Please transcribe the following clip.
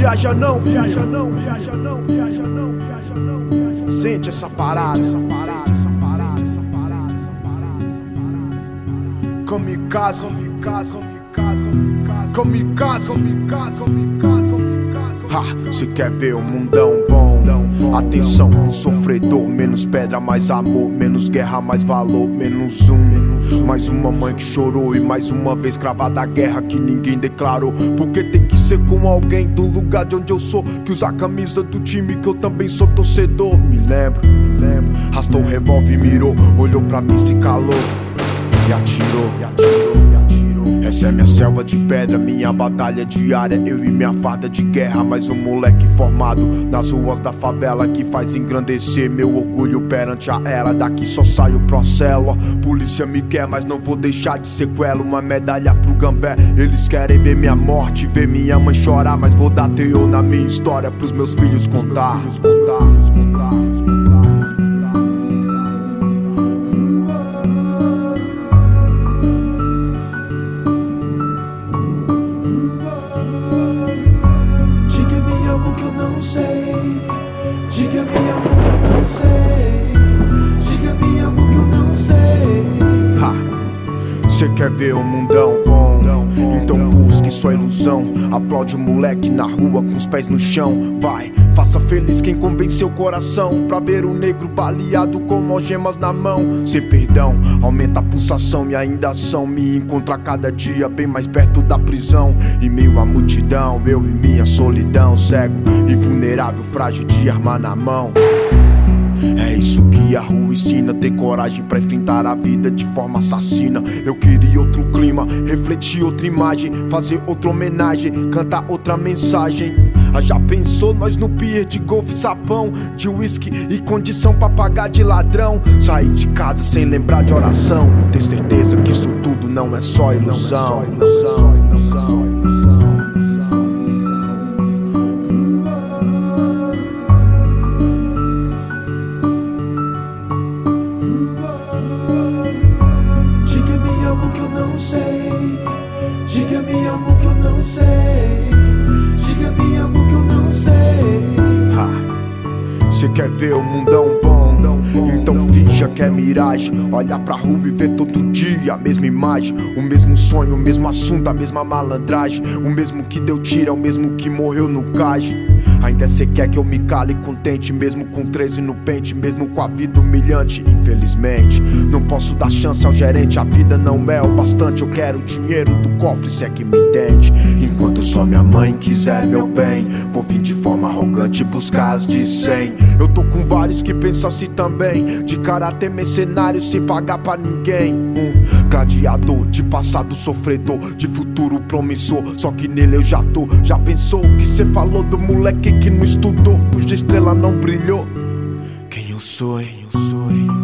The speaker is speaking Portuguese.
viaja não, viaja não, viaja não, viaja não, viaja não, viaja não. Sente essa parada, essa parada, essa parada, essa parada, essa parada, essa parada. Kamikaze, kamikaze, kamikaze, kamikaze, kamikaze, kamikaze. Ha, cê quer ver o mundão bom? Atenção pro sofredor, menos pedra, mais amor, menos guerra, mais valor, menos mais uma mãe que chorou e mais uma vez cravada a guerra que ninguém declarou. Porque tem que ser com alguém do lugar de onde eu sou, que usa a camisa do time que eu também sou torcedor. Me lembro, rastou o revólver e mirou, olhou pra mim, se calou e atirou, e atirou, e atirou. Essa é minha selva de pedra, minha batalha diária, eu e minha farda de guerra. Mais um moleque formado nas ruas da favela que faz engrandecer meu orgulho perante a ela. Daqui só saio pro célula, polícia me quer, mas não vou deixar de sequela. Uma medalha pro Gambé, eles querem ver minha morte, ver minha mãe chorar, mas vou dar teor na minha história pros meus filhos contar. Diga-me algo que eu não sei. Diga-me algo que eu não sei. Ha, cê quer ver o mundão bom? Então busque sua ilusão. Aplaude o moleque na rua com os pés no chão. Vai, faça feliz quem convenceu o coração pra ver o negro baleado com algemas na mão. Sem perdão, aumenta a pulsação e ainda ação me encontra cada dia bem mais perto da prisão. Em meio à multidão, eu e minha solidão, cego e vulnerável, frágil de arma na mão. É isso que a rua ensina, ter coragem pra enfrentar a vida de forma assassina. Eu queria outro clima, refletir outra imagem, fazer outra homenagem, cantar outra mensagem. Já pensou nós no pier de golfe, sapão de whisky e condição pra pagar de ladrão? Sair de casa sem lembrar de oração, ter certeza que isso tudo não é só ilusão. Diga-me algo que eu não sei. Diga-me algo que eu não sei. Diga-me algo que eu não sei. Ha, cê quer ver o mundão bom? Então finja que é miragem. Olha pra rua e vê todo dia a mesma imagem, o mesmo sonho, o mesmo assunto, a mesma malandragem. O mesmo que deu tiro é o mesmo que morreu no cais. Ainda cê quer que eu me cale contente, mesmo com 13 no pente, mesmo com a vida humilhante. Infelizmente, não posso dar chance ao gerente, a vida não é o bastante. Eu quero dinheiro do cofre, se é que me entende. Enquanto só minha mãe quiser meu bem, vou vir de forma arrogante buscar as de 100. Eu tô com vários que pensam assim também, de caráter mercenário sem pagar pra ninguém. Gladiador de passado sofredor, de futuro promissor, só que nele eu já tô. Já pensou o que cê falou do moleque que não estudou, cuja estrela não brilhou? Quem eu sou, quem eu sou.